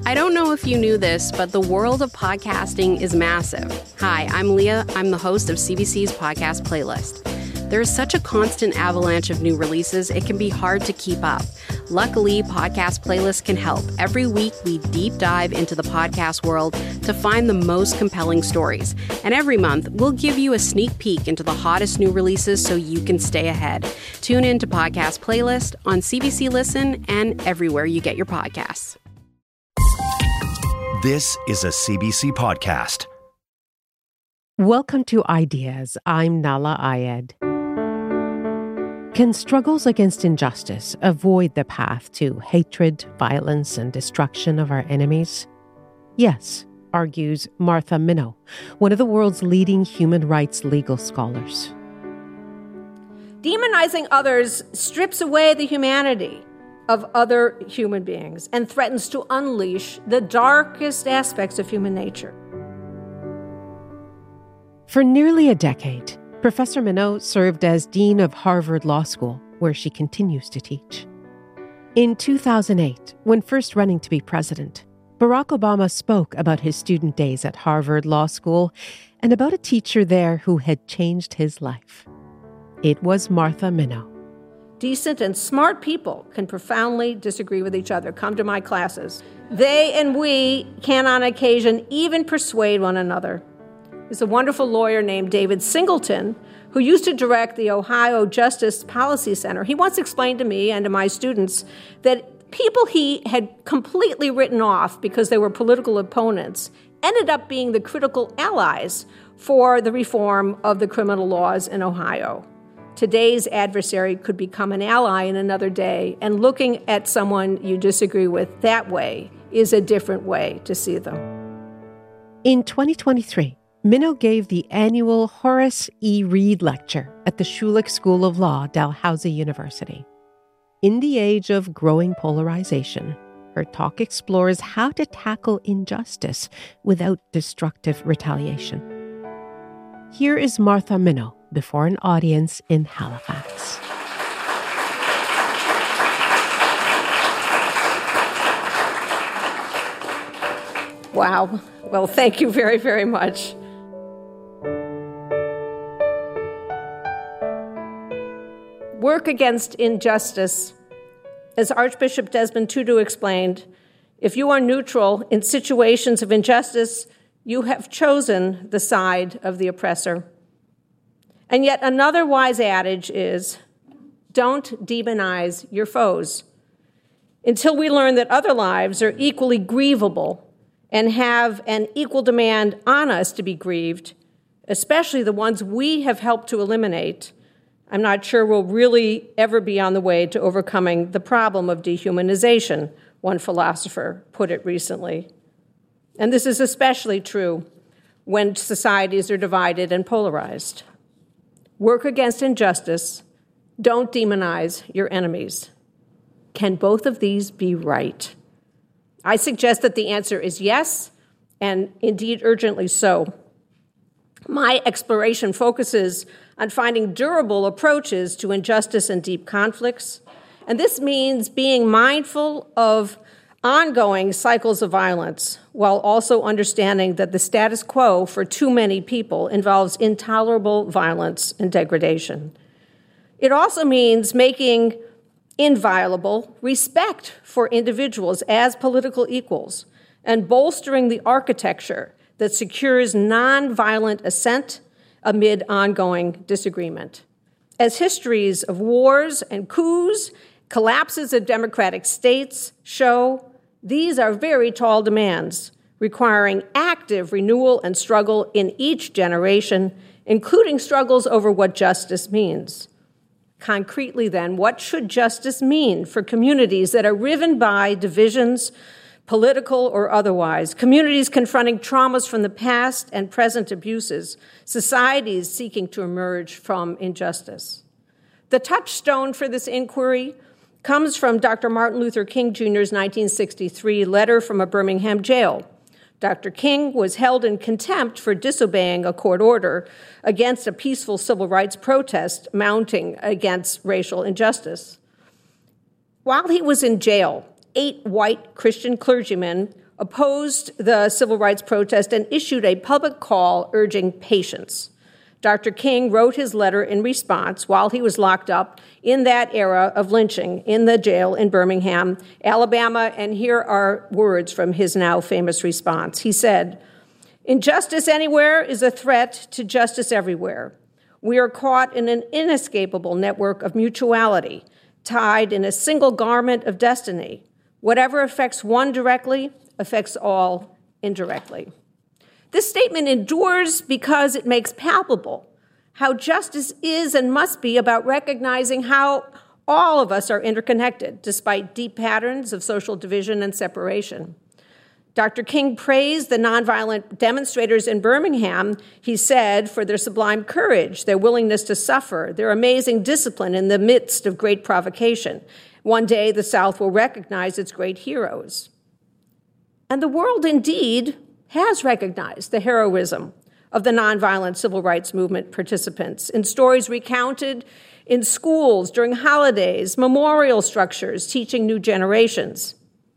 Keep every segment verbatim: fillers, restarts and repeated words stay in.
I don't know if you knew this, but the world of podcasting is massive. Hi, I'm Leah. I'm the host of C B C's podcast playlist. There is such a constant avalanche of new releases, it can be hard to keep up. Luckily, Podcast Playlist can help. Every week, we deep dive into the podcast world to find the most compelling stories. And every month, we'll give you a sneak peek into the hottest new releases so you can stay ahead. Tune in to Podcast Playlist on C B C Listen and everywhere you get your podcasts. This is a C B C podcast. Welcome to Ideas. I'm Nahlah Ayed. Can struggles against injustice avoid the path to hatred, violence, and destruction of our enemies? Yes, argues Martha Minow, one of the world's leading human rights legal scholars. Demonizing others strips away the humanity of other human beings and threatens to unleash the darkest aspects of human nature. For nearly a decade, Professor Minow served as Dean of Harvard Law School, where she continues to teach. In two thousand eight, when first running to be president, Barack Obama spoke about his student days at Harvard Law School and about a teacher there who had changed his life. It was Martha Minow. Decent and smart people can profoundly disagree with each other. Come to my classes. They and we can, on occasion, even persuade one another. There's a wonderful lawyer named David Singleton who used to direct the Ohio Justice Policy Center. He once explained to me and to my students that people he had completely written off because they were political opponents ended up being the critical allies for the reform of the criminal laws in Ohio. Today's adversary could become an ally in another day, and looking at someone you disagree with that way is a different way to see them. In twenty twenty-three, Minow gave the annual Horace E. Reed Lecture at the Schulich School of Law, Dalhousie University. In the age of growing polarization, her talk explores how to tackle injustice without destructive retaliation. Here is Martha Minow before an audience in Halifax. Wow. Well, thank you very, very much. Work against injustice. As Archbishop Desmond Tutu explained, if you are neutral in situations of injustice, you have chosen the side of the oppressor. And yet another wise adage is, don't demonize your foes. Until we learn that other lives are equally grievable and have an equal demand on us to be grieved, especially the ones we have helped to eliminate, I'm not sure we'll really ever be on the way to overcoming the problem of dehumanization, one philosopher put it recently. And this is especially true when societies are divided and polarized. Work against injustice. Don't demonize your enemies. Can both of these be right? I suggest that the answer is yes, and indeed urgently so. My exploration focuses on finding durable approaches to injustice and deep conflicts, and this means being mindful of ongoing cycles of violence while also understanding that the status quo for too many people involves intolerable violence and degradation. It also means making inviolable respect for individuals as political equals and bolstering the architecture that secures nonviolent assent amid ongoing disagreement. As histories of wars and coups, collapses of democratic states show, these are very tall demands, requiring active renewal and struggle in each generation, including struggles over what justice means. Concretely, then, what should justice mean for communities that are riven by divisions, political or otherwise, communities confronting traumas from the past and present abuses, societies seeking to emerge from injustice? The touchstone for this inquiry comes from Doctor Martin Luther King Junior's nineteen sixty-three letter from a Birmingham jail. Doctor King was held in contempt for disobeying a court order against a peaceful civil rights protest mounting against racial injustice. While he was in jail, eight white Christian clergymen opposed the civil rights protest and issued a public call urging patience. Doctor King wrote his letter in response while he was locked up in that era of lynching in the jail in Birmingham, Alabama, and here are words from his now famous response. He said, "Injustice anywhere is a threat to justice everywhere. We are caught in an inescapable network of mutuality, tied in a single garment of destiny. Whatever affects one directly affects all indirectly." This statement endures because it makes palpable how justice is and must be about recognizing how all of us are interconnected, despite deep patterns of social division and separation. Doctor King praised the nonviolent demonstrators in Birmingham, he said, for their sublime courage, their willingness to suffer, their amazing discipline in the midst of great provocation. One day, the South will recognize its great heroes. And the world indeed has recognized the heroism of the nonviolent civil rights movement participants in stories recounted in schools during holidays, memorial structures teaching new generations.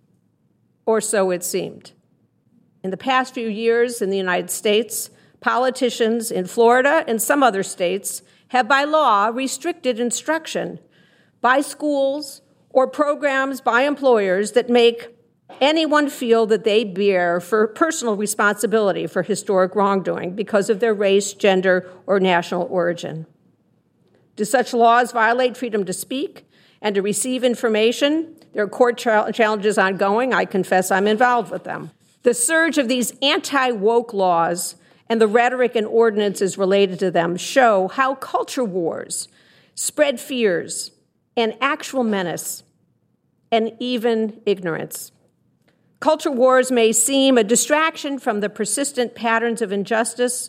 Or so it seemed. In the past few years in the United States, politicians in Florida and some other states have by law restricted instruction by schools or programs by employers that make anyone feel that they bear for personal responsibility for historic wrongdoing because of their race, gender, or national origin. Do such laws violate freedom to speak and to receive information? There are court tra- challenges ongoing. I confess I'm involved with them. The surge of these anti-woke laws and the rhetoric and ordinances related to them show how culture wars spread fears and actual menace and even ignorance. Culture wars may seem a distraction from the persistent patterns of injustice,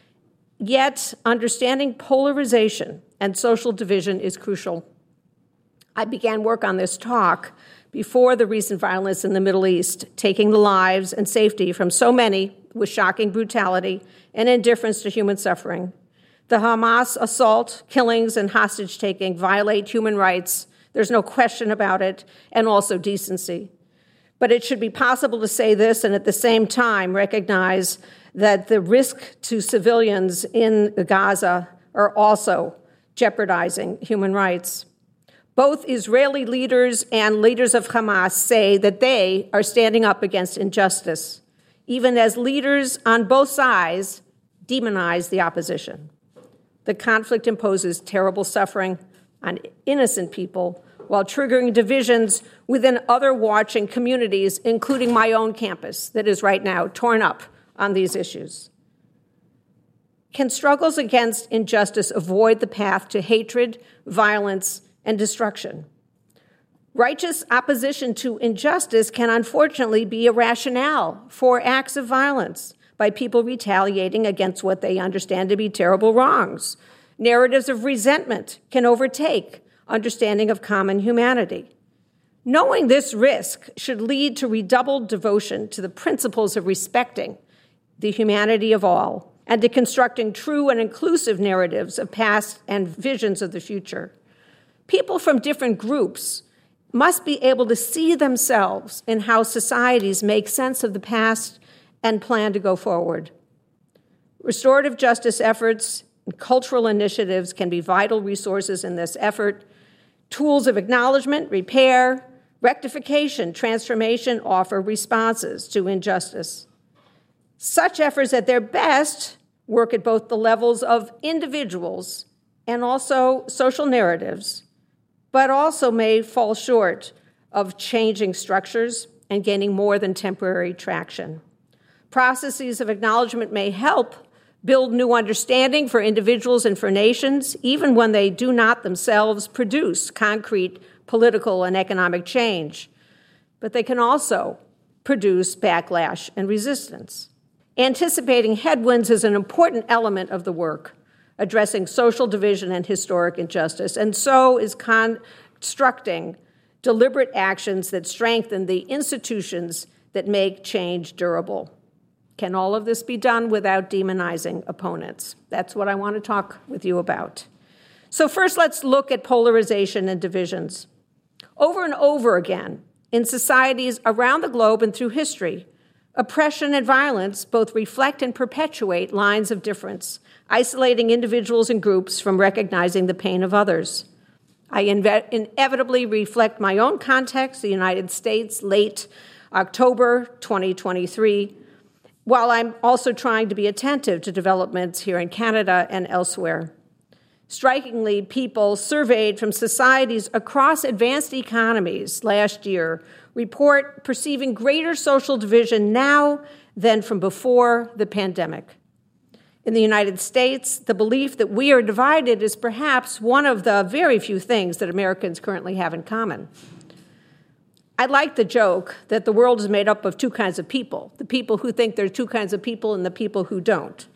yet understanding polarization and social division is crucial. I began work on this talk before the recent violence in the Middle East, taking the lives and safety from so many with shocking brutality and indifference to human suffering. The Hamas assault, killings, and hostage-taking violate human rights. There's no question about it, and also decency. But it should be possible to say this and at the same time recognize that the risk to civilians in Gaza are also jeopardizing human rights. Both Israeli leaders and leaders of Hamas say that they are standing up against injustice, even as leaders on both sides demonize the opposition. The conflict imposes terrible suffering on innocent people while triggering divisions within other watching communities, including my own campus that is right now torn up on these issues. Can struggles against injustice avoid the path to hatred, violence, and destruction? Righteous opposition to injustice can unfortunately be a rationale for acts of violence by people retaliating against what they understand to be terrible wrongs. Narratives of resentment can overtake understanding of common humanity. Knowing this risk should lead to redoubled devotion to the principles of respecting the humanity of all and to constructing true and inclusive narratives of past and visions of the future. People from different groups must be able to see themselves in how societies make sense of the past and plan to go forward. Restorative justice efforts and cultural initiatives can be vital resources in this effort. Tools of acknowledgement, repair, rectification, transformation offer responses to injustice. Such efforts at their best work at both the levels of individuals and also social narratives, but also may fall short of changing structures and gaining more than temporary traction. Processes of acknowledgement may help build new understanding for individuals and for nations, even when they do not themselves produce concrete political and economic change. But they can also produce backlash and resistance. Anticipating headwinds is an important element of the work, addressing social division and historic injustice, and so is constructing deliberate actions that strengthen the institutions that make change durable. Can all of this be done without demonizing opponents? That's what I want to talk with you about. So first, let's look at polarization and divisions. Over and over again, in societies around the globe and through history, Oppression and violence both reflect and perpetuate lines of difference, isolating individuals and groups from recognizing the pain of others. I inve- inevitably reflect my own context, the United States, late October twenty twenty-three, while I'm also trying to be attentive to developments here in Canada and elsewhere. Strikingly, people surveyed from societies across advanced economies last year report perceiving greater social division now than from before the pandemic. In the United States, the belief that we are divided is perhaps one of the very few things that Americans currently have in common. I like the joke that the world is made up of two kinds of people, the people who think there are two kinds of people and the people who don't.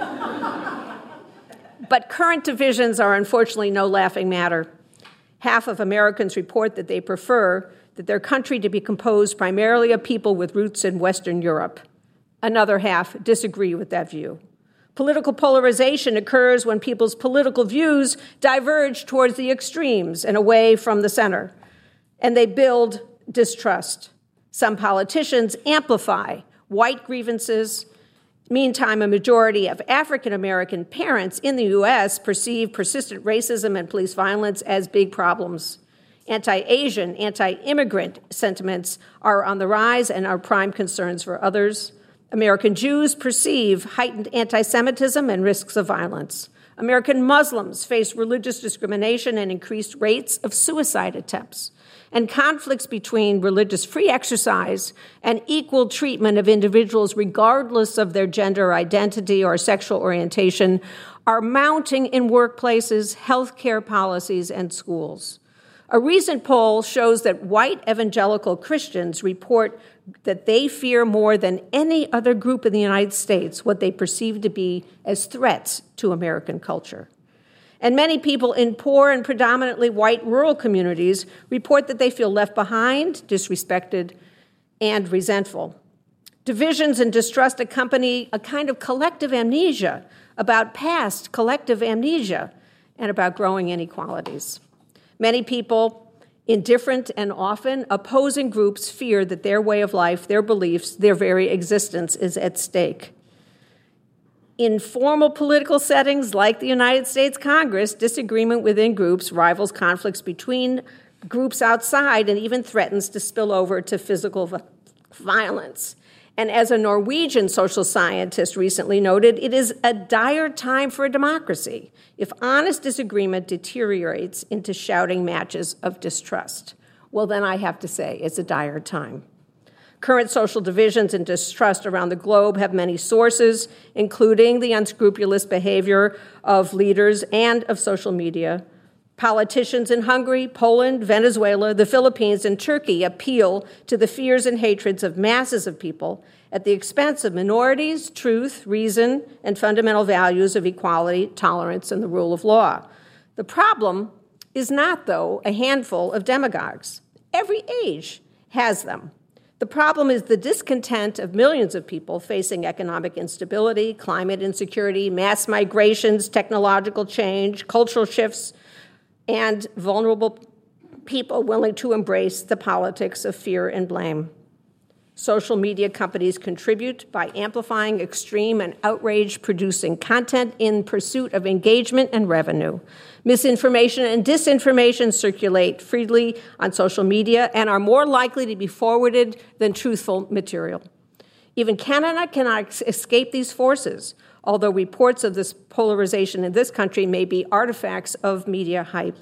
But current divisions are unfortunately no laughing matter. Half of Americans report that they prefer that their country to be composed primarily of people with roots in Western Europe. Another half disagree with that view. Political polarization occurs when people's political views diverge towards the extremes and away from the center, and they build distrust. Some politicians amplify white grievances. Meantime, a majority of African-American parents in the U S perceive persistent racism and police violence as big problems. Anti-Asian, anti-immigrant sentiments are on the rise and are prime concerns for others. American Jews perceive heightened anti-Semitism and risks of violence. American Muslims face religious discrimination and increased rates of suicide attempts. And conflicts between religious free exercise and equal treatment of individuals regardless of their gender identity or sexual orientation are mounting in workplaces, healthcare policies, and schools. A recent poll shows that white evangelical Christians report that they fear more than any other group in the United States what they perceive to be as threats to American culture. And many people in poor and predominantly white rural communities report that they feel left behind, disrespected, and resentful. Divisions and distrust accompany a kind of collective amnesia about past collective amnesia and about growing inequalities. Many people in different and often opposing groups fear that their way of life, their beliefs, their very existence is at stake. In formal political settings like the United States Congress, disagreement within groups rivals conflicts between groups outside and even threatens to spill over to physical violence. And as a Norwegian social scientist recently noted, it is a dire time for a democracy if honest disagreement deteriorates into shouting matches of distrust. Well, then I have to say it's a dire time. Current social divisions and distrust around the globe have many sources, including the unscrupulous behavior of leaders and of social media. Politicians in Hungary, Poland, Venezuela, the Philippines, and Turkey appeal to the fears and hatreds of masses of people at the expense of minorities, truth, reason, and fundamental values of equality, tolerance, and the rule of law. The problem is not, though, a handful of demagogues. Every age has them. The problem is the discontent of millions of people facing economic instability, climate insecurity, mass migrations, technological change, cultural shifts, and vulnerable people willing to embrace the politics of fear and blame. Social media companies contribute by amplifying extreme and outrage-producing content in pursuit of engagement and revenue. Misinformation and disinformation circulate freely on social media and are more likely to be forwarded than truthful material. Even Canada cannot escape these forces, although reports of this polarization in this country may be artifacts of media hype.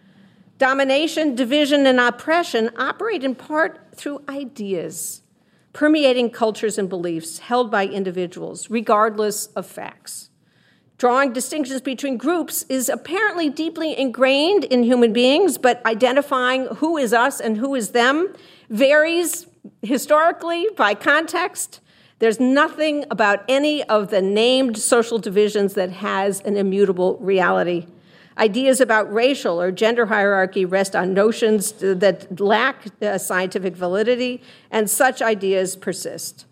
Domination, division, and oppression operate in part through ideas, permeating cultures and beliefs held by individuals, regardless of facts. Drawing distinctions between groups is apparently deeply ingrained in human beings, but identifying who is us and who is them varies historically by context. There's nothing about any of the named social divisions that has an immutable reality. Ideas about racial or gender hierarchy rest on notions that lack uh, scientific validity, and such ideas persist.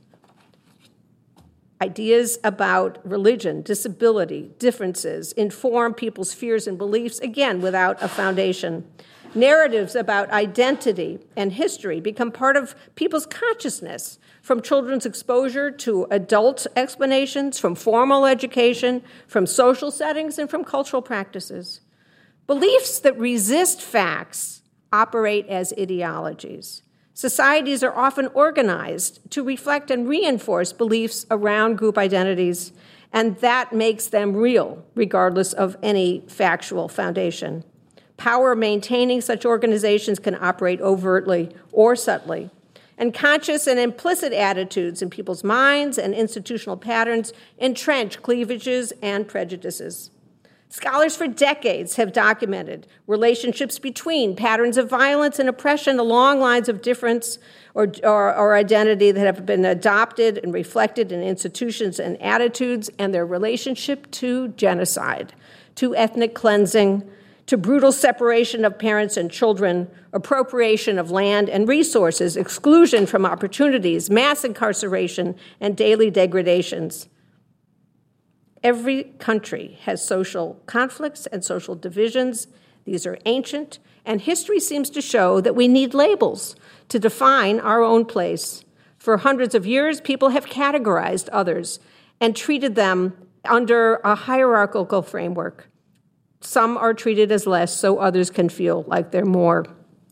Ideas about religion, disability, differences inform people's fears and beliefs, again, without a foundation. Narratives about identity and history become part of people's consciousness, from children's exposure to adult explanations, from formal education, from social settings, and from cultural practices. Beliefs that resist facts operate as ideologies. Societies are often organized to reflect and reinforce beliefs around group identities, and that makes them real, regardless of any factual foundation. Power maintaining such organizations can operate overtly or subtly, and conscious and implicit attitudes in people's minds and institutional patterns entrench cleavages and prejudices. Scholars for decades have documented relationships between patterns of violence and oppression along lines of difference or, or, or identity that have been adopted and reflected in institutions and attitudes, and their relationship to genocide, to ethnic cleansing, to brutal separation of parents and children, appropriation of land and resources, exclusion from opportunities, mass incarceration, and daily degradations. Every country has social conflicts and social divisions. These are ancient, and history seems to show that we need labels to define our own place. For hundreds of years, people have categorized others and treated them under a hierarchical framework. Some are treated as less, so others can feel like they're more.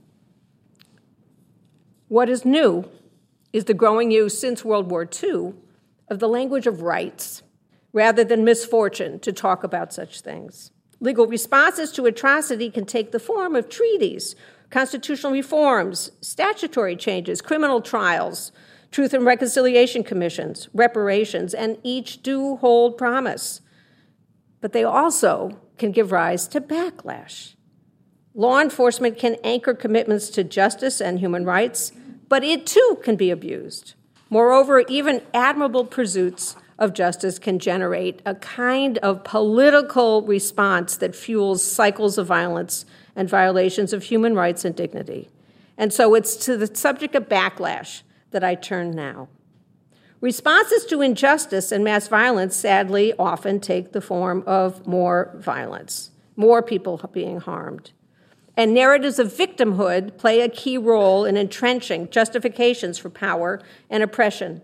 What is new is the growing use since World War Two of the language of rights, rather than misfortune, to talk about such things. Legal responses to atrocity can take the form of treaties, constitutional reforms, statutory changes, criminal trials, truth and reconciliation commissions, reparations, and each do hold promise. But they also can give rise to backlash. Law enforcement can anchor commitments to justice and human rights, but it too can be abused. Moreover, even admirable pursuits of justice can generate a kind of political response that fuels cycles of violence and violations of human rights and dignity. And so it's to the subject of backlash that I turn now. Responses to injustice and mass violence, sadly, often take the form of more violence, more people being harmed. And narratives of victimhood play a key role in entrenching justifications for power and oppression.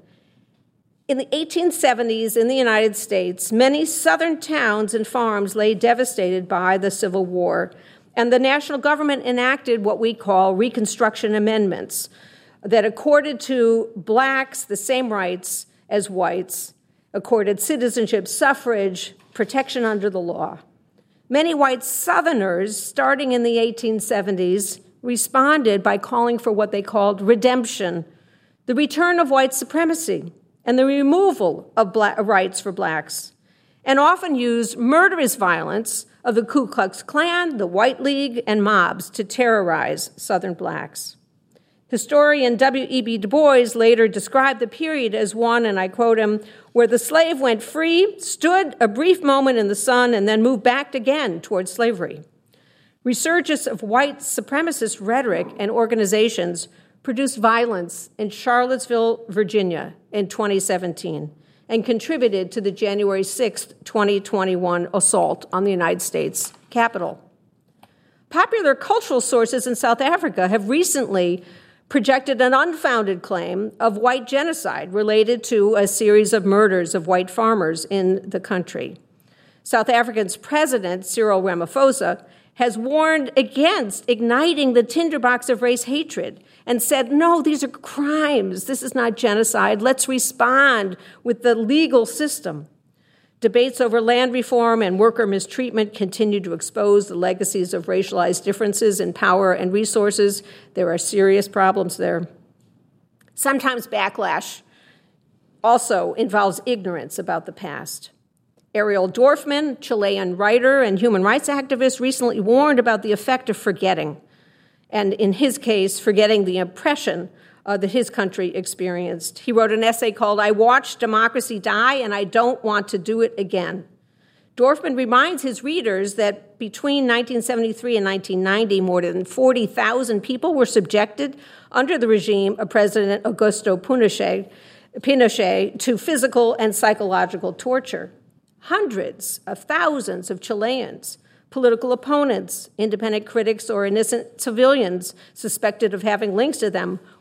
In the eighteen seventies in the United States, many southern towns and farms lay devastated by the Civil War, and the national government enacted what we call Reconstruction Amendments that accorded to blacks the same rights as whites, accorded citizenship, suffrage, protection under the law. Many white Southerners, starting in the eighteen seventies, responded by calling for what they called redemption, the return of white supremacy, and the removal of black rights for blacks, and often used murderous violence of the Ku Klux Klan, the White League, and mobs to terrorize Southern blacks. Historian W E B Du Bois later described the period as one, and I quote him, where the slave went free, stood a brief moment in the sun, and then moved back again towards slavery. Resurgence of white supremacist rhetoric and organizations produced violence in Charlottesville, Virginia in twenty seventeen and contributed to the January sixth, twenty twenty-one assault on the United States Capitol. Popular cultural sources in South Africa have recently projected an unfounded claim of white genocide related to a series of murders of white farmers in the country. South Africa's president, Cyril Ramaphosa, has warned against igniting the tinderbox of race hatred and said, no, these are crimes. This is not genocide. Let's respond with the legal system. Debates over land reform and worker mistreatment continue to expose the legacies of racialized differences in power and resources. There are serious problems there. Sometimes backlash also involves ignorance about the past. Ariel Dorfman, Chilean writer and human rights activist, recently warned about the effect of forgetting, and in his case, forgetting the oppression uh, that his country experienced. He wrote an essay called, I Watched Democracy Die, and I Don't Want to Do It Again. Dorfman reminds his readers that between nineteen seventy-three and nineteen ninety, more than forty thousand people were subjected under the regime of President Augusto Pinochet, Pinochet to physical and psychological torture. Hundreds of thousands of Chileans, political opponents, independent critics, or innocent civilians suspected of having links to them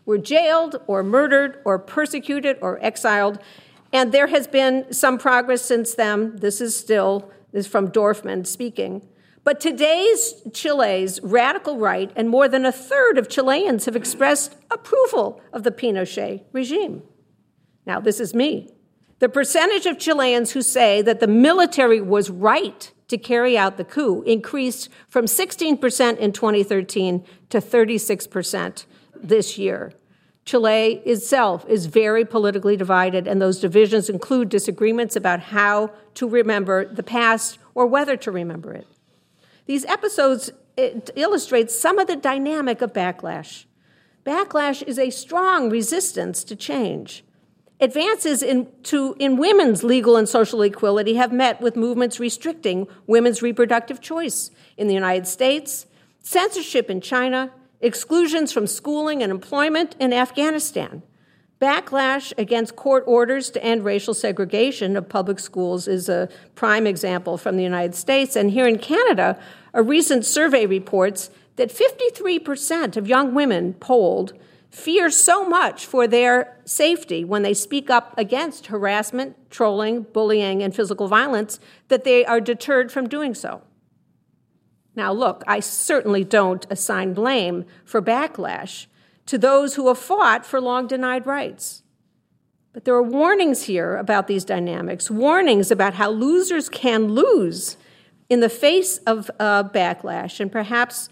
were jailed or murdered or persecuted or exiled. And there has been some progress since then. This is still, this is from Dorfman speaking. But today's Chile's radical right, and more than a third of Chileans have expressed approval of the Pinochet regime. Now, this is me. The percentage of Chileans who say that the military was right to carry out the coup increased from sixteen percent in twenty thirteen to thirty-six percent this year. Chile itself is very politically divided, and those divisions include disagreements about how to remember the past or whether to remember it. These episodes illustrate some of the dynamic of backlash. Backlash is a strong resistance to change. Advances in, to, in women's legal and social equality have met with movements restricting women's reproductive choice in the United States, censorship in China, exclusions from schooling and employment in Afghanistan. Backlash against court orders to end racial segregation of public schools is a prime example from the United States. And here in Canada, a recent survey reports that fifty-three percent of young women polled fear so much for their safety when they speak up against harassment, trolling, bullying, and physical violence that they are deterred from doing so. Now, look, I certainly don't assign blame for backlash to those who have fought for long-denied rights. But there are warnings here about these dynamics, warnings about how losers can lose in the face of uh, backlash, and perhaps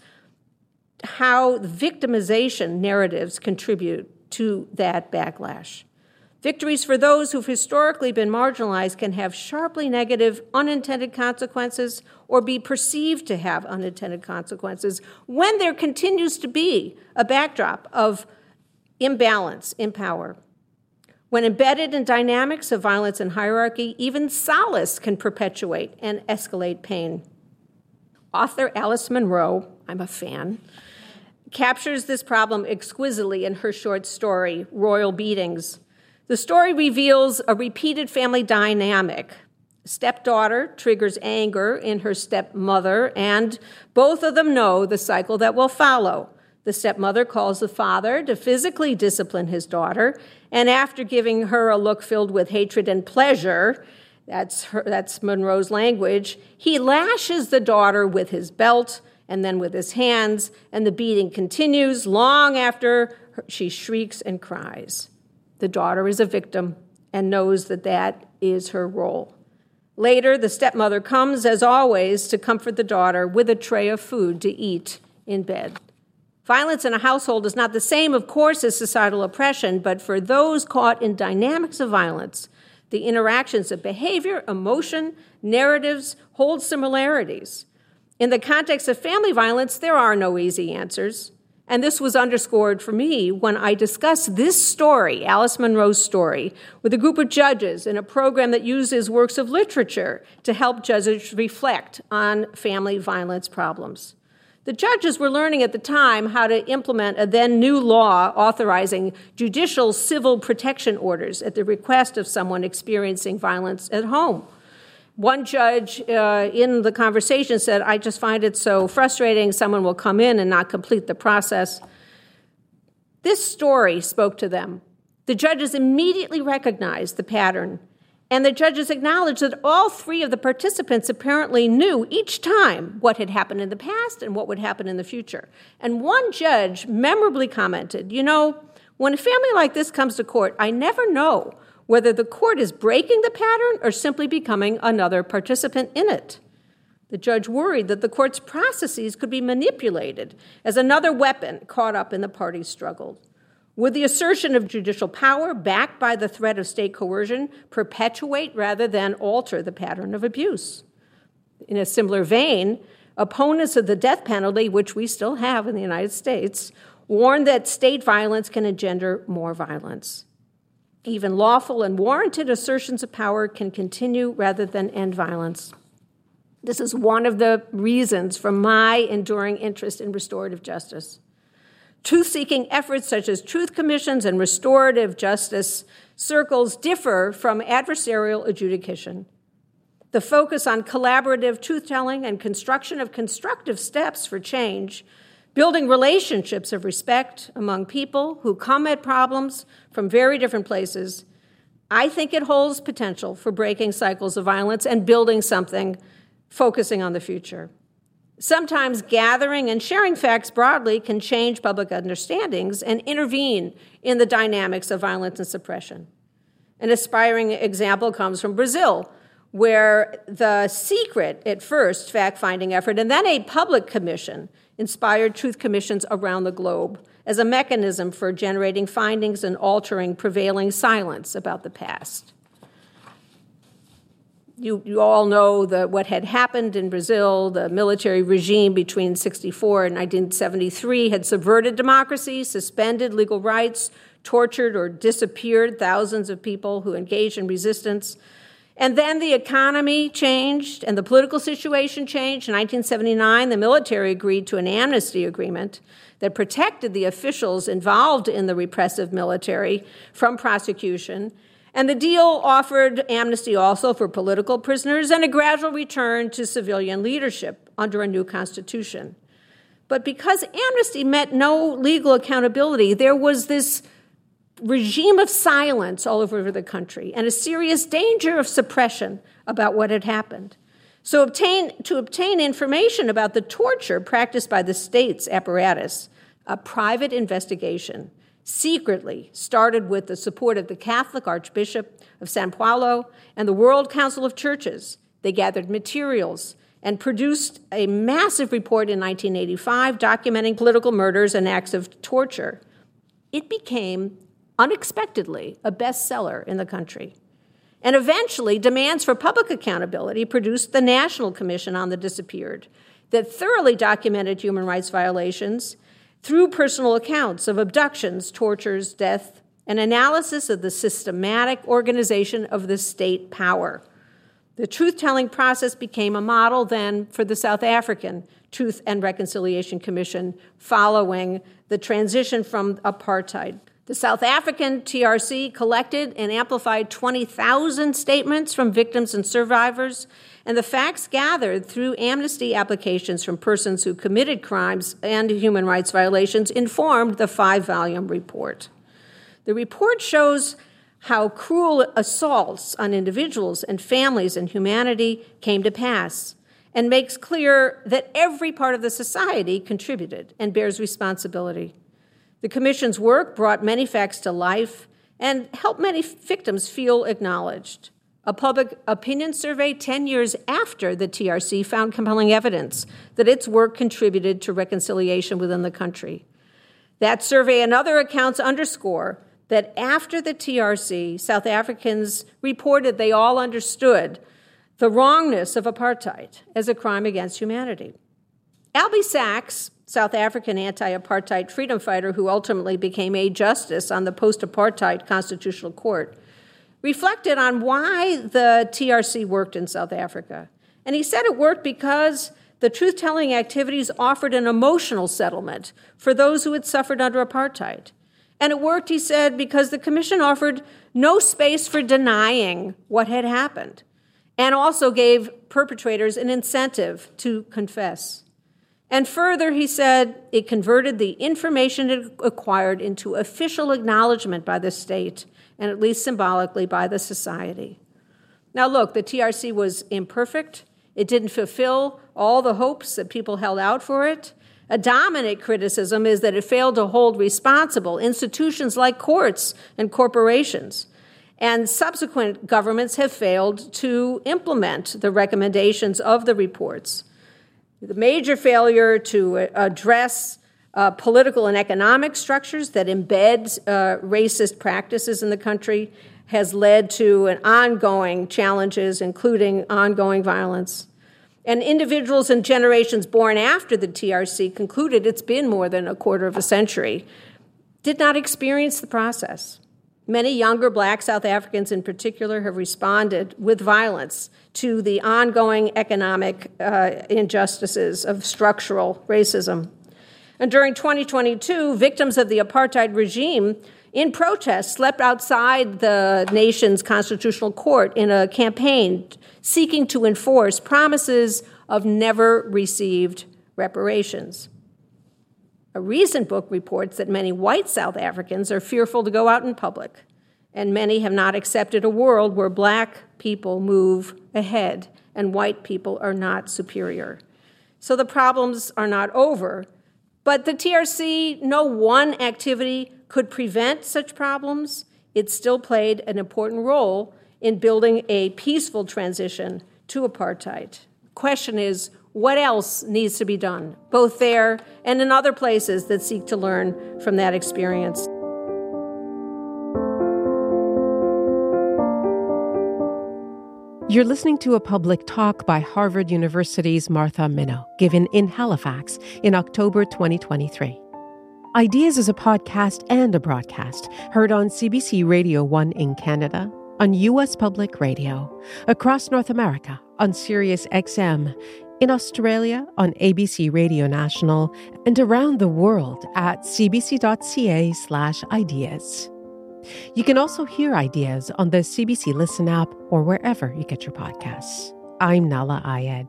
how victimization narratives contribute to that backlash. Victories for those who've historically been marginalized can have sharply negative unintended consequences or be perceived to have unintended consequences when there continues to be a backdrop of imbalance in power. When embedded in dynamics of violence and hierarchy, even solace can perpetuate and escalate pain. Author Alice Munro, I'm a fan, captures this problem exquisitely in her short story, Royal Beatings. The story reveals a repeated family dynamic. Stepdaughter triggers anger in her stepmother, and both of them know the cycle that will follow. The stepmother calls the father to physically discipline his daughter, and after giving her a look filled with hatred and pleasure, that's her, that's Munro's language, he lashes the daughter with his belt and then with his hands, and the beating continues long after she shrieks and cries. The daughter is a victim and knows that that is her role. Later, the stepmother comes, as always, to comfort the daughter with a tray of food to eat in bed. Violence in a household is not the same, of course, as societal oppression, but for those caught in dynamics of violence, the interactions of behavior, emotion, narratives hold similarities. In the context of family violence, there are no easy answers. And this was underscored for me when I discussed this story, Alice Munro's story, with a group of judges in a program that uses works of literature to help judges reflect on family violence problems. The judges were learning at the time how to implement a then new law authorizing judicial civil protection orders at the request of someone experiencing violence at home. One judge uh, in the conversation said, I just find it so frustrating. Someone will come in and not complete the process. This story spoke to them. The judges immediately recognized the pattern, and the judges acknowledged that all three of the participants apparently knew each time what had happened in the past and what would happen in the future. And one judge memorably commented, you know, when a family like this comes to court, I never know whether the court is breaking the pattern or simply becoming another participant in it. The judge worried that the court's processes could be manipulated as another weapon caught up in the parties' struggle. Would the assertion of judicial power, backed by the threat of state coercion, perpetuate rather than alter the pattern of abuse? In a similar vein, opponents of the death penalty, which we still have in the United States, warned that state violence can engender more violence. Even lawful and warranted assertions of power can continue rather than end violence. This is one of the reasons for my enduring interest in restorative justice. Truth-seeking efforts such as truth commissions and restorative justice circles differ from adversarial adjudication. The focus on collaborative truth-telling and construction of constructive steps for change building relationships of respect among people who come at problems from very different places, I think it holds potential for breaking cycles of violence and building something focusing on the future. Sometimes gathering and sharing facts broadly can change public understandings and intervene in the dynamics of violence and suppression. An aspiring example comes from Brazil, where the secret, at first, fact-finding effort and then a public commission inspired truth commissions around the globe as a mechanism for generating findings and altering prevailing silence about the past. You, you all know the, what had happened in Brazil. The military regime between sixty-four and nineteen seventy-three had subverted democracy, suspended legal rights, tortured or disappeared thousands of people who engaged in resistance. And then the economy changed and the political situation changed. In nineteen seventy-nine, the military agreed to an amnesty agreement that protected the officials involved in the repressive military from prosecution. And the deal offered amnesty also for political prisoners and a gradual return to civilian leadership under a new constitution. But because amnesty meant no legal accountability, there was this regime of silence all over the country and a serious danger of suppression about what had happened. So obtain, to obtain information about the torture practiced by the state's apparatus, a private investigation secretly started with the support of the Catholic Archbishop of São Paulo and the World Council of Churches. They gathered materials and produced a massive report in nineteen eighty-five documenting political murders and acts of torture. It became unexpectedly a bestseller in the country. And eventually, demands for public accountability produced the National Commission on the Disappeared that thoroughly documented human rights violations through personal accounts of abductions, tortures, death, and analysis of the systematic organization of the state power. The truth-telling process became a model then for the South African Truth and Reconciliation Commission following the transition from apartheid. The South African T R C collected and amplified twenty thousand statements from victims and survivors, and the facts gathered through amnesty applications from persons who committed crimes and human rights violations informed the five-volume report. The report shows how cruel assaults on individuals and families and humanity came to pass, and makes clear that every part of the society contributed and bears responsibility. The Commission's work brought many facts to life and helped many victims feel acknowledged. A public opinion survey ten years after the T R C found compelling evidence that its work contributed to reconciliation within the country. That survey and other accounts underscore that after the T R C, South Africans reported they all understood the wrongness of apartheid as a crime against humanity. Albie Sachs, South African anti-apartheid freedom fighter who ultimately became a justice on the post-apartheid Constitutional Court, reflected on why the T R C worked in South Africa. And he said it worked because the truth-telling activities offered an emotional settlement for those who had suffered under apartheid. And it worked, he said, because the Commission offered no space for denying what had happened and also gave perpetrators an incentive to confess. And further, he said, it converted the information it acquired into official acknowledgement by the state, and at least symbolically by the society. Now look, the T R C was imperfect. It didn't fulfill all the hopes that people held out for it. A dominant criticism is that it failed to hold responsible institutions like courts and corporations. And subsequent governments have failed to implement the recommendations of the reports. The major failure to address uh, political and economic structures that embed uh, racist practices in the country has led to an ongoing challenges, including ongoing violence. And individuals and generations born after the T R C concluded it's been more than a quarter of a century, did not experience the process. Many younger Black South Africans in particular have responded with violence to the ongoing economic uh, injustices of structural racism. And during twenty twenty-two, victims of the apartheid regime in protest slept outside the nation's constitutional court in a campaign seeking to enforce promises of never received reparations. A recent book reports that many white South Africans are fearful to go out in public, and many have not accepted a world where black people move ahead and white people are not superior. So the problems are not over, but the T R C, no one activity could prevent such problems. It still played an important role in building a peaceful transition to apartheid. The question is, what else needs to be done, both there and in other places that seek to learn from that experience? You're listening to a public talk by Harvard University's Martha Minow, given in Halifax in October twenty twenty-three. Ideas is a podcast and a broadcast heard on C B C Radio one in Canada, on U S Public Radio, across North America on Sirius X M, in Australia on A B C Radio National, and around the world at cbc.ca slash ideas. You can also hear Ideas on the C B C Listen app or wherever you get your podcasts. I'm Nala Ayed.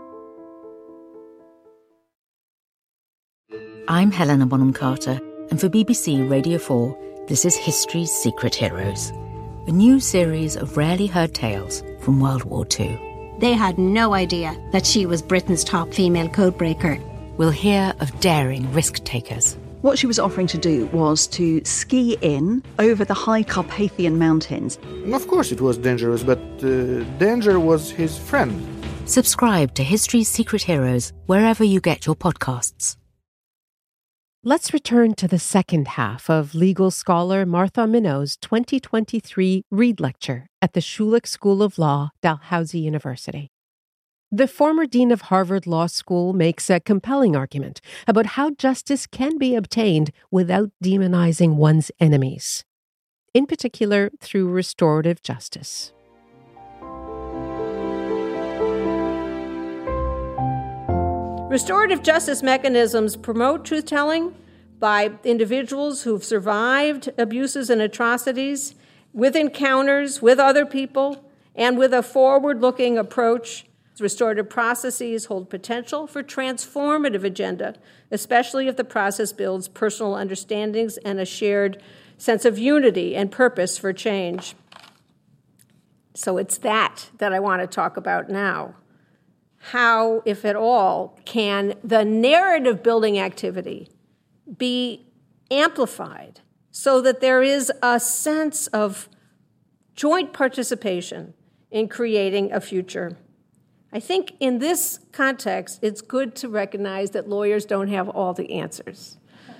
I'm Helena Bonham Carter, and for B B C Radio four, this is History's Secret Heroes, a new series of rarely heard tales from World War Two. They had no idea that she was Britain's top female codebreaker. We'll hear of daring risk-takers. What she was offering to do was to ski in over the high Carpathian Mountains. Of course it was dangerous, but uh, danger was his friend. Subscribe to History's Secret Heroes wherever you get your podcasts. Let's return to the second half of legal scholar Martha Minow's twenty twenty-three Reid Lecture at the Schulich School of Law, Dalhousie University. The former dean of Harvard Law School makes a compelling argument about how justice can be obtained without demonizing one's enemies, in particular through restorative justice. Restorative justice mechanisms promote truth-telling by individuals who've survived abuses and atrocities with encounters with other people and with a forward-looking approach. Restorative processes hold potential for transformative agenda, especially if the process builds personal understandings and a shared sense of unity and purpose for change. So it's that that I want to talk about now. How, if at all, can the narrative-building activity be amplified so that there is a sense of joint participation in creating a future? I think in this context, it's good to recognize that lawyers don't have all the answers.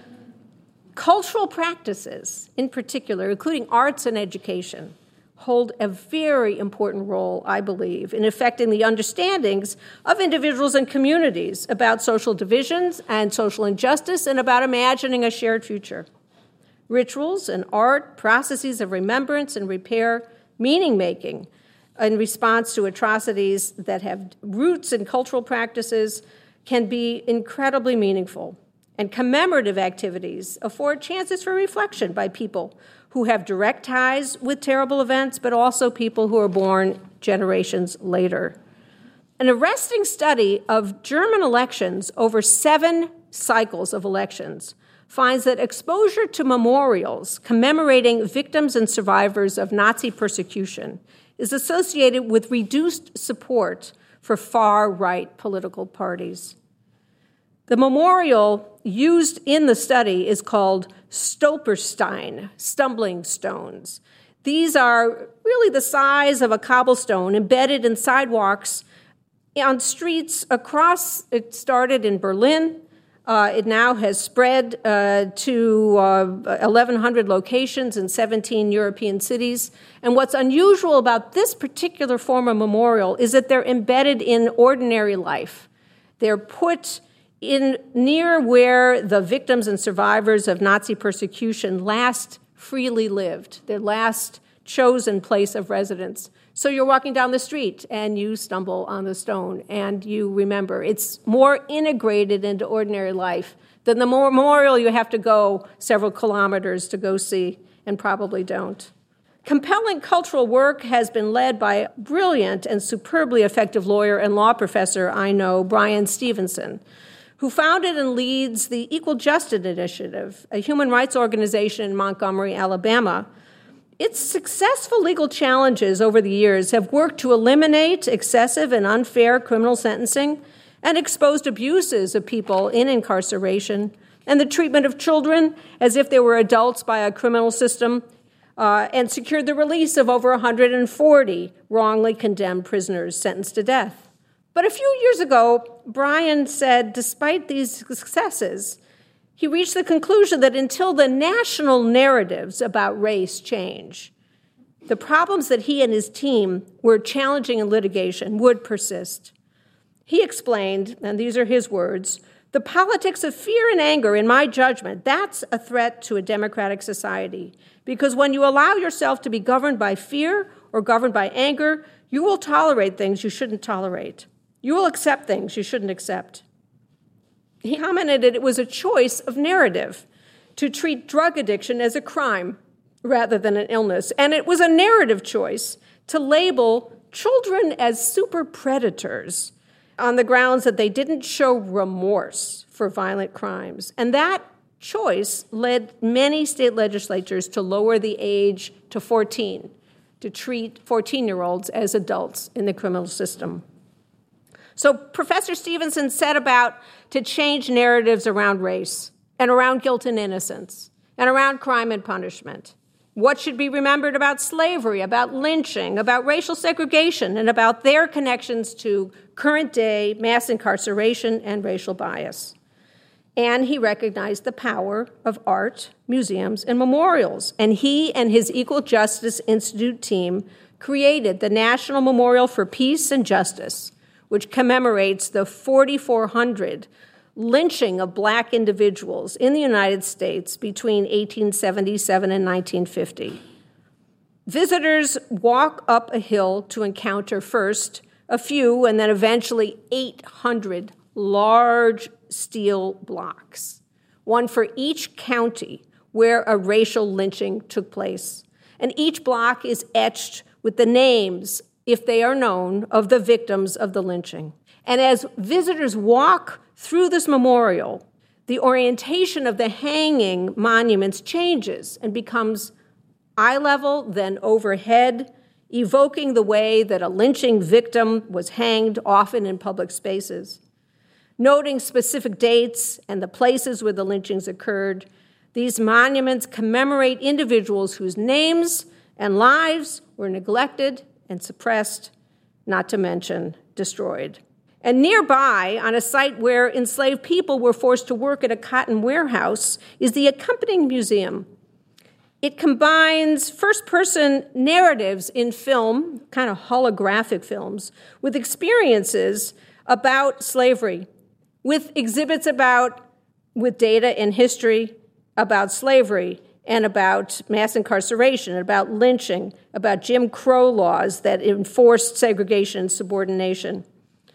Cultural practices, in particular, including arts and education, hold a very important role, I believe, in affecting the understandings of individuals and communities about social divisions and social injustice and about imagining a shared future. Rituals and art, processes of remembrance and repair, meaning-making, in response to atrocities that have roots in cultural practices can be incredibly meaningful. And commemorative activities afford chances for reflection by people who have direct ties with terrible events, but also people who are born generations later. An arresting study of German elections over seven cycles of elections finds that exposure to memorials commemorating victims and survivors of Nazi persecution is associated with reduced support for far-right political parties. The memorial used in the study is called Stolperstein, stumbling stones. These are really the size of a cobblestone embedded in sidewalks on streets across, it started in Berlin. Uh, it now has spread uh, to uh, eleven hundred locations in seventeen European cities. And what's unusual about this particular form of memorial is that they're embedded in ordinary life. They're put in near where the victims and survivors of Nazi persecution last freely lived, their last chosen place of residence. So you're walking down the street and you stumble on the stone and you remember. It's more integrated into ordinary life than the memorial you have to go several kilometers to go see and probably don't. Compelling cultural work has been led by a brilliant and superbly effective lawyer and law professor I know, Brian Stevenson, who founded and leads the Equal Justice Initiative, a human rights organization in Montgomery, Alabama. Its successful legal challenges over the years have worked to eliminate excessive and unfair criminal sentencing and exposed abuses of people in incarceration and the treatment of children as if they were adults by a criminal system, uh, and secured the release of over one hundred forty wrongly condemned prisoners sentenced to death. But a few years ago, Brian said, despite these successes, he reached the conclusion that until the national narratives about race change, the problems that he and his team were challenging in litigation would persist. He explained, and these are his words, "The politics of fear and anger, in my judgment, that's a threat to a democratic society. Because when you allow yourself to be governed by fear or governed by anger, you will tolerate things you shouldn't tolerate. You will accept things you shouldn't accept." He commented that it was a choice of narrative to treat drug addiction as a crime rather than an illness. And it was a narrative choice to label children as super predators on the grounds that they didn't show remorse for violent crimes. And that choice led many state legislatures to lower the age to fourteen, to treat fourteen-year-olds as adults in the criminal system. So Professor Stevenson set about to change narratives around race and around guilt and innocence and around crime and punishment. What should be remembered about slavery, about lynching, about racial segregation, and about their connections to current-day mass incarceration and racial bias. And he recognized the power of art, museums, and memorials. And he and his Equal Justice Institute team created the National Memorial for Peace and Justice, which commemorates the forty-four hundred lynching of black individuals in the United States between eighteen seventy-seven and nineteen fifty. Visitors walk up a hill to encounter first a few and then eventually eight hundred large steel blocks, one for each county where a racial lynching took place. And each block is etched with the names, if they are known, of the victims of the lynching. And as visitors walk through this memorial, the orientation of the hanging monuments changes and becomes eye level, then overhead, evoking the way that a lynching victim was hanged, often in public spaces. Noting specific dates and the places where the lynchings occurred, these monuments commemorate individuals whose names and lives were neglected and suppressed, not to mention destroyed. And nearby, on a site where enslaved people were forced to work at a cotton warehouse, is the accompanying museum. It combines first-person narratives in film, kind of holographic films, with experiences about slavery, with exhibits about, with data and history about slavery, and about mass incarceration, about lynching, about Jim Crow laws that enforced segregation and subordination.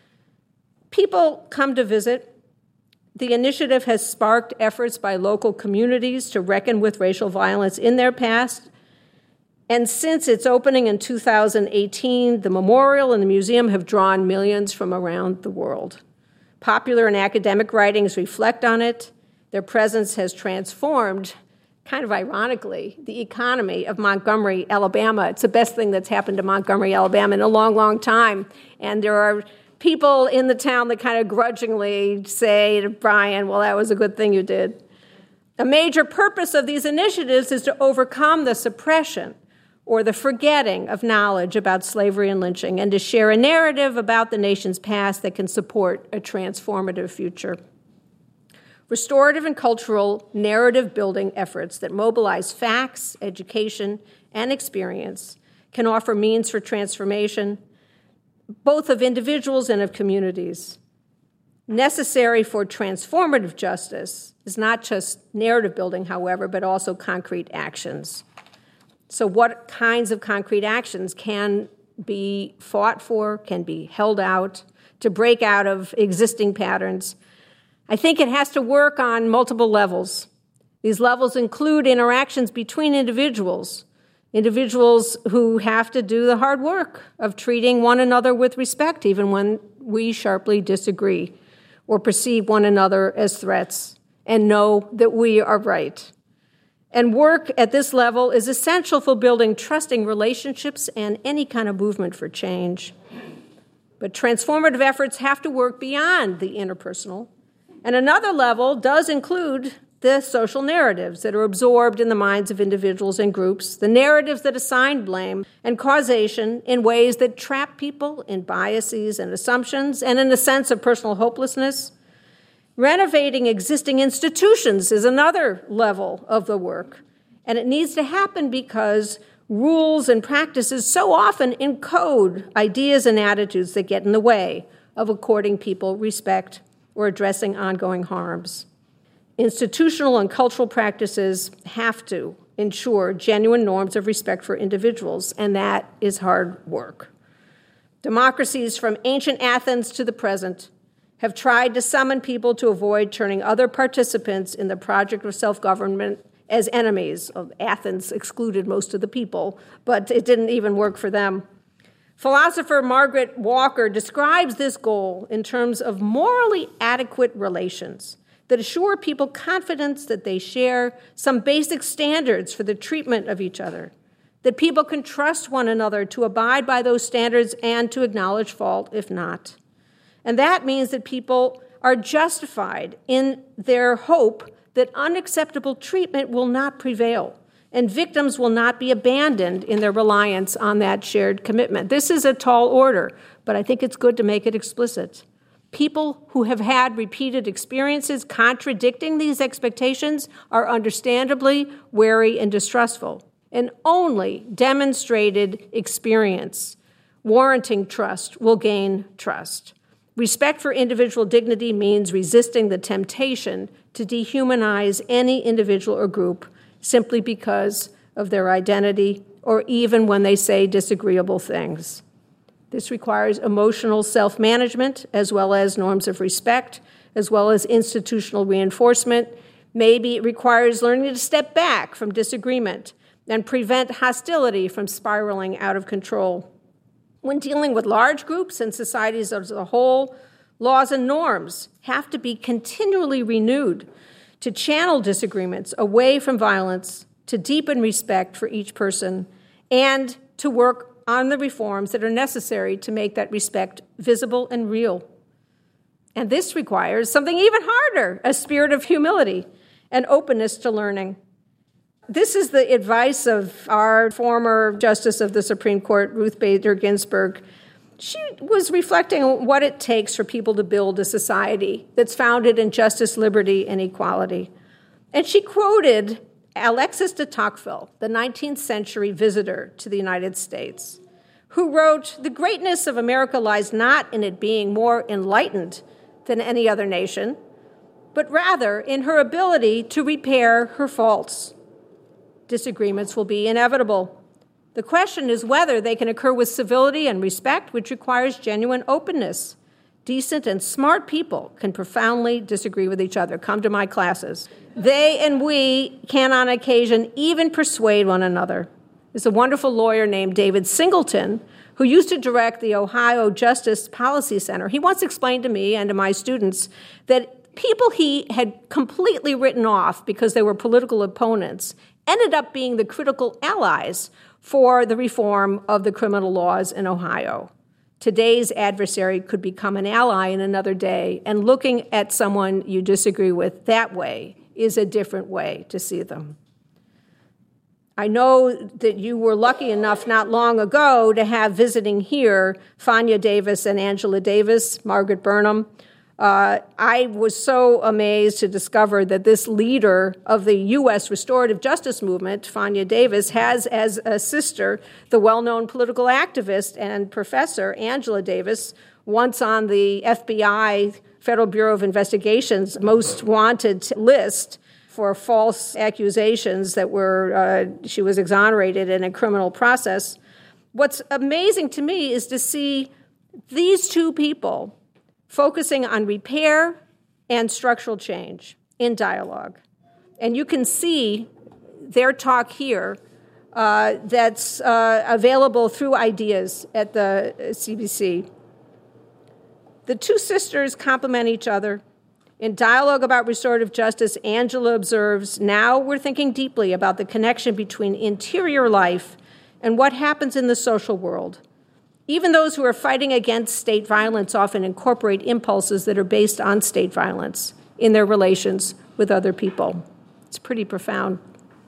People come to visit. The initiative has sparked efforts by local communities to reckon with racial violence in their past. And since its opening in two thousand eighteen, the memorial and the museum have drawn millions from around the world. Popular and academic writings reflect on it. Their presence has transformed, kind of ironically, the economy of Montgomery, Alabama. It's the best thing that's happened to Montgomery, Alabama in a long, long time. And there are people in the town that kind of grudgingly say to Brian, well, that was a good thing you did. A major purpose of these initiatives is to overcome the suppression or the forgetting of knowledge about slavery and lynching, and to share a narrative about the nation's past that can support a transformative future. Restorative and cultural narrative-building efforts that mobilize facts, education, and experience can offer means for transformation, both of individuals and of communities. Necessary for transformative justice is not just narrative building, however, but also concrete actions. So what kinds of concrete actions can be fought for, can be held out, to break out of existing patterns? I think it has to work on multiple levels. These levels include interactions between individuals, individuals who have to do the hard work of treating one another with respect, even when we sharply disagree, or perceive one another as threats and know that we are right. And work at this level is essential for building trusting relationships and any kind of movement for change. But transformative efforts have to work beyond the interpersonal. And another level does include the social narratives that are absorbed in the minds of individuals and groups, the narratives that assign blame and causation in ways that trap people in biases and assumptions and in a sense of personal hopelessness. Renovating existing institutions is another level of the work, and it needs to happen because rules and practices so often encode ideas and attitudes that get in the way of according people respect or addressing ongoing harms. Institutional and cultural practices have to ensure genuine norms of respect for individuals, and that is hard work. Democracies from ancient Athens to the present have tried to summon people to avoid turning other participants in the project of self-government as enemies. Athens excluded most of the people, but it didn't even work for them. Philosopher Margaret Walker describes this goal in terms of morally adequate relations that assure people confidence that they share some basic standards for the treatment of each other, that people can trust one another to abide by those standards and to acknowledge fault if not. And that means that people are justified in their hope that unacceptable treatment will not prevail and victims will not be abandoned in their reliance on that shared commitment. This is a tall order, but I think it's good to make it explicit. People who have had repeated experiences contradicting these expectations are understandably wary and distrustful, and only demonstrated experience warranting trust will gain trust. Respect for individual dignity means resisting the temptation to dehumanize any individual or group simply because of their identity or even when they say disagreeable things. This requires emotional self-management as well as norms of respect, as well as institutional reinforcement. Maybe it requires learning to step back from disagreement and prevent hostility from spiraling out of control. When dealing with large groups and societies as a whole, laws and norms have to be continually renewed to channel disagreements away from violence, to deepen respect for each person, and to work on the reforms that are necessary to make that respect visible and real. And this requires something even harder, a spirit of humility and openness to learning. This is the advice of our former Justice of the Supreme Court, Ruth Bader Ginsburg. She was reflecting on what it takes for people to build a society that's founded in justice, liberty, and equality. And she quoted Alexis de Tocqueville, the nineteenth century visitor to the United States, who wrote, "The greatness of America lies not in it being more enlightened than any other nation, but rather in her ability to repair her faults. Disagreements will be inevitable. The question is whether they can occur with civility and respect, which requires genuine openness. Decent and smart people can profoundly disagree with each other. Come to my classes. They and we can, on occasion, even persuade one another." There's a wonderful lawyer named David Singleton who used to direct the Ohio Justice Policy Center. He once explained to me and to my students that people he had completely written off because they were political opponents ended up being the critical allies for the reform of the criminal laws in Ohio. Today's adversary could become an ally in another day, and looking at someone you disagree with that way is a different way to see them. I know that you were lucky enough not long ago to have visiting here Fania Davis and Angela Davis, Margaret Burnham. Uh, I was so amazed to discover that this leader of the U S restorative justice movement, Fania Davis, has as a sister the well-known political activist and professor Angela Davis, once on the F B I, Federal Bureau of Investigation's most wanted list for false accusations that were, uh, she was exonerated in a criminal process. What's amazing to me is to see these two people focusing on repair and structural change in dialogue. And you can see their talk here uh, that's uh, available through Ideas at the C B C. The two sisters complement each other. In dialogue about restorative justice, Angela observes, now we're thinking deeply about the connection between interior life and what happens in the social world. Even those who are fighting against state violence often incorporate impulses that are based on state violence in their relations with other people. It's pretty profound.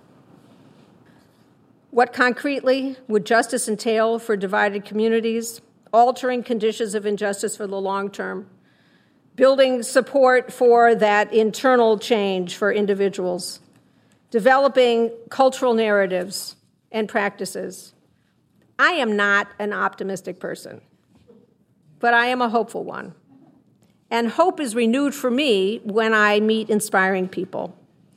What concretely would justice entail for divided communities? Altering conditions of injustice for the long term, building support for that internal change for individuals, developing cultural narratives and practices. I am not an optimistic person, but I am a hopeful one. And hope is renewed for me when I meet inspiring people.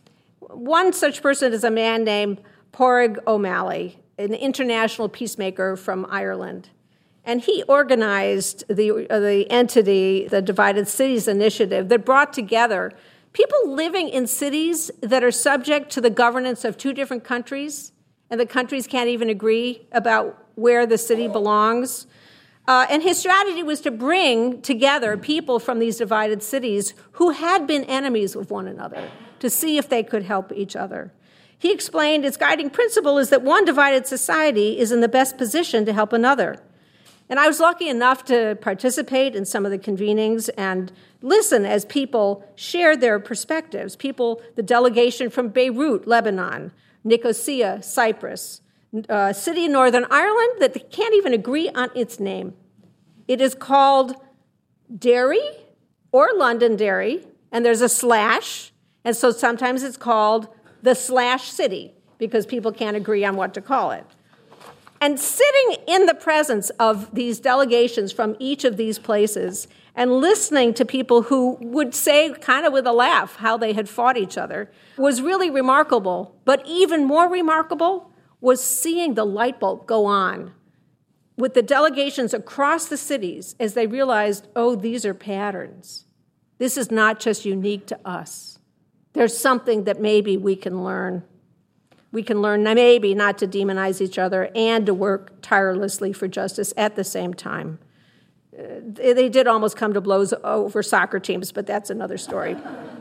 One such person is a man named Padraig O'Malley, an international peacemaker from Ireland. And he organized the, uh, the entity, the Divided Cities Initiative, that brought together people living in cities that are subject to the governance of two different countries, and the countries can't even agree about where the city belongs. Uh, and his strategy was to bring together people from these divided cities who had been enemies of one another to see if they could help each other. He explained its guiding principle is that one divided society is in the best position to help another. And I was lucky enough to participate in some of the convenings and listen as people shared their perspectives. People, the delegation from Beirut, Lebanon, Nicosia, Cyprus, a city in Northern Ireland that they can't even agree on its name. It is called Derry or Londonderry, and there's a slash, and so sometimes it's called the slash city because people can't agree on what to call it. And sitting in the presence of these delegations from each of these places and listening to people who would say, kind of with a laugh, how they had fought each other was really remarkable. But even more remarkable was seeing the light bulb go on with the delegations across the cities as they realized, oh, these are patterns. This is not just unique to us. There's something that maybe we can learn. We can learn maybe not to demonize each other and to work tirelessly for justice at the same time. Uh, they did almost come to blows over soccer teams, but that's another story.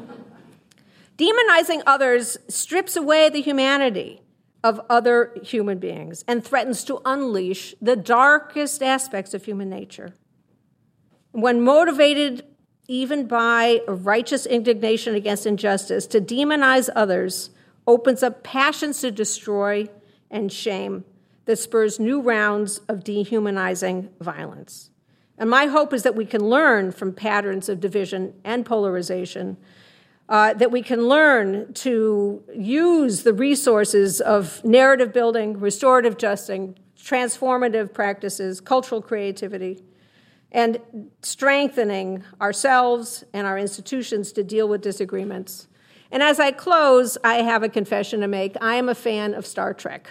Demonizing others strips away the humanity of other human beings and threatens to unleash the darkest aspects of human nature. When motivated even by righteous indignation against injustice, to demonize others opens up passions to destroy and shame that spurs new rounds of dehumanizing violence. And my hope is that we can learn from patterns of division and polarization, uh, that we can learn to use the resources of narrative building, restorative justice, transformative practices, cultural creativity, and strengthening ourselves and our institutions to deal with disagreements. And as I close, I have a confession to make. I am a fan of Star Trek.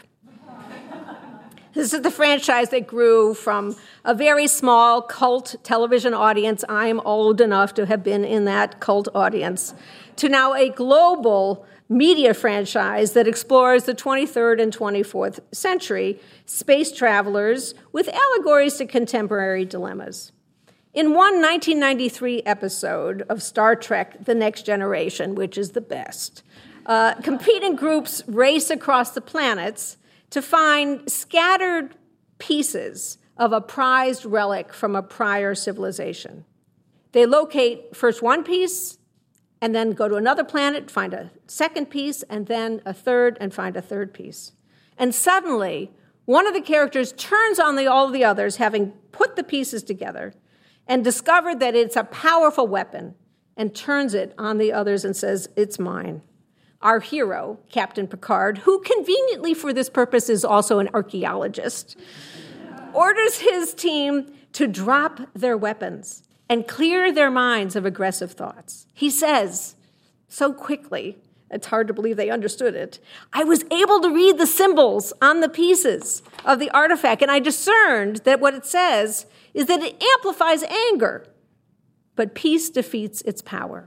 This is the franchise that grew from a very small cult television audience. I am old enough to have been in that cult audience, to now a global media franchise that explores the twenty-third and twenty-fourth century space travelers with allegories to contemporary dilemmas. In one nineteen ninety-three episode of Star Trek: The Next Generation, which is the best, uh, competing groups race across the planets to find scattered pieces of a prized relic from a prior civilization. They locate first one piece, and then go to another planet, find a second piece, and then a third, and find a third piece. And suddenly, one of the characters turns on the, all the others, having put the pieces together, and discovered that it's a powerful weapon, and turns it on the others and says, it's mine. Our hero, Captain Picard, who conveniently for this purpose is also an archaeologist, orders his team to drop their weapons and clear their minds of aggressive thoughts. He says, so quickly, it's hard to believe they understood it, I was able to read the symbols on the pieces of the artifact, and I discerned that what it says is that it amplifies anger, but peace defeats its power.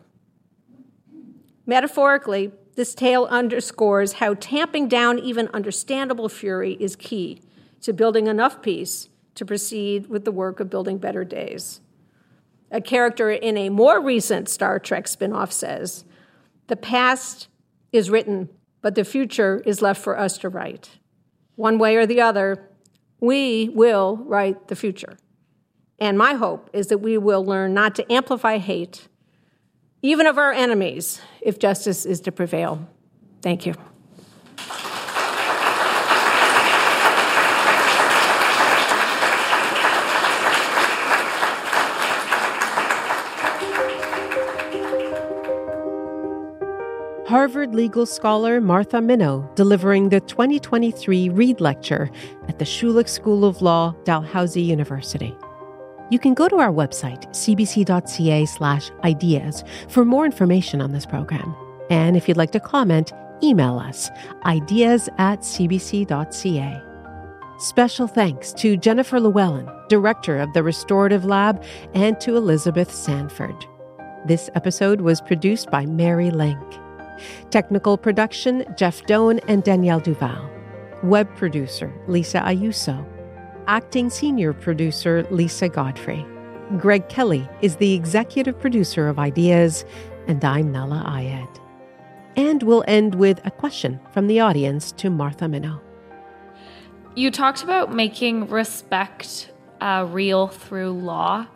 Metaphorically, this tale underscores how tamping down even understandable fury is key to building enough peace to proceed with the work of building better days. A character in a more recent Star Trek spinoff says, "The past is written, but the future is left for us to write. One way or the other, we will write the future. And my hope is that we will learn not to amplify hate, even of our enemies, if justice is to prevail." Thank you. Harvard legal scholar Martha Minow delivering the twenty twenty-three Reed Lecture at the Schulich School of Law, Dalhousie University. You can go to our website, cbc.ca slash ideas, for more information on this program. And if you'd like to comment, email us, ideas at cbc.ca. Special thanks to Jennifer Llewellyn, Director of the Restorative Lab, and to Elizabeth Sanford. This episode was produced by Mary Link. Technical production, Jeff Doan and Danielle Duval. Web producer, Lisa Ayuso. Acting senior producer, Lisa Godfrey. Greg Kelly is the executive producer of Ideas, and I'm Nala Ayed. And we'll end with a question from the audience to Martha Minow. You talked about making respect uh, real through law.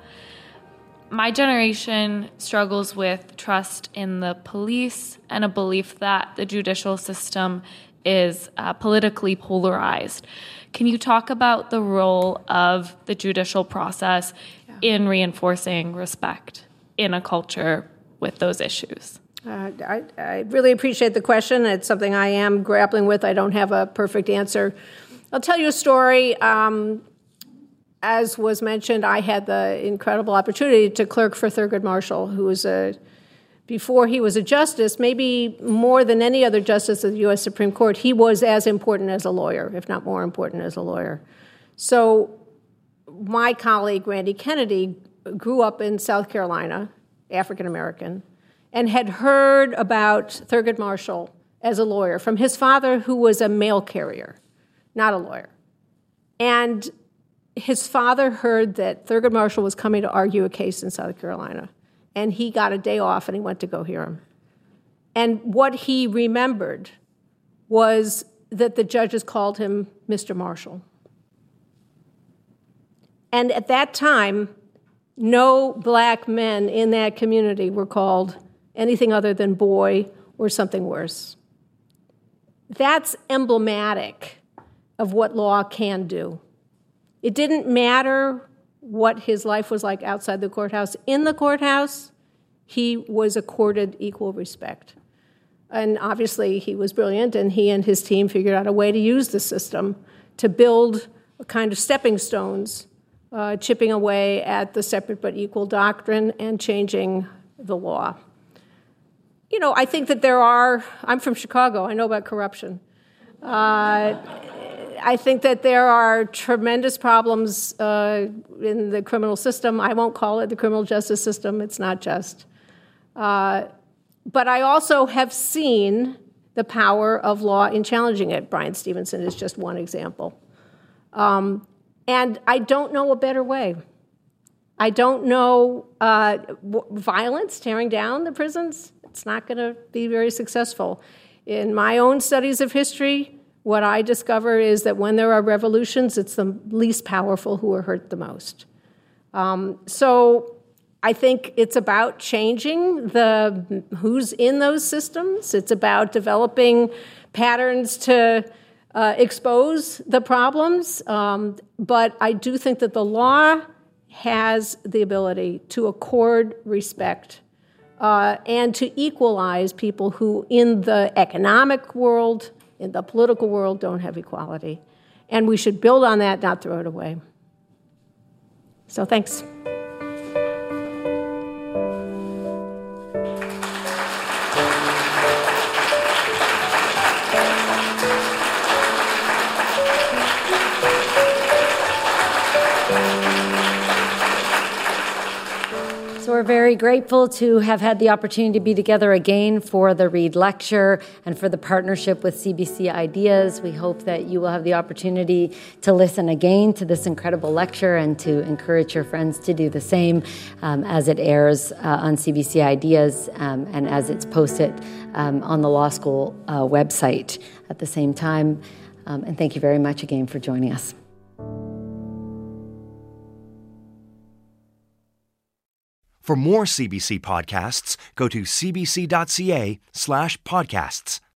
My generation struggles with trust in the police and a belief that the judicial system is uh, politically polarized. Can you talk about the role of the judicial process yeah. in reinforcing respect in a culture with those issues? Uh, I, I really appreciate the question. It's something I am grappling with. I don't have a perfect answer. I'll tell you a story. Um, As was mentioned, I had the incredible opportunity to clerk for Thurgood Marshall, who was a, before he was a justice, maybe more than any other justice of the U S Supreme Court, he was as important as a lawyer, if not more important as a lawyer. So my colleague, Randy Kennedy, grew up in South Carolina, African American, and had heard about Thurgood Marshall as a lawyer from his father, who was a mail carrier, not a lawyer. And his father heard that Thurgood Marshall was coming to argue a case in South Carolina, and he got a day off and he went to go hear him. And what he remembered was that the judges called him Mister Marshall. And at that time, no black men in that community were called anything other than boy or something worse. That's emblematic of what law can do. It didn't matter what his life was like outside the courthouse. In the courthouse, he was accorded equal respect. And obviously, he was brilliant, and he and his team figured out a way to use the system to build a kind of stepping stones, uh, chipping away at the separate but equal doctrine and changing the law. You know, I think that there are, I'm from Chicago, I know about corruption. Uh, I think that there are tremendous problems uh, in the criminal system. I won't call it the criminal justice system. It's not just. Uh, but I also have seen the power of law in challenging it. Brian Stevenson is just one example. Um, and I don't know a better way. I don't know uh, w- violence, tearing down the prisons. It's not going to be very successful. In my own studies of history, what I discover is that when there are revolutions, it's the least powerful who are hurt the most. Um, so I think it's about changing the who's in those systems. It's about developing patterns to uh, expose the problems. Um, but I do think that the law has the ability to accord respect uh, and to equalize people who, in the economic world, in the political world, don't have equality. And we should build on that, not throw it away. So thanks. So we're very grateful to have had the opportunity to be together again for the Reid Lecture and for the partnership with C B C Ideas. We hope that you will have the opportunity to listen again to this incredible lecture and to encourage your friends to do the same um, as it airs uh, on C B C Ideas um, and as it's posted um, on the law school uh, website at the same time. Um, and thank you very much again for joining us. For more C B C podcasts, go to cbc.ca slash podcasts.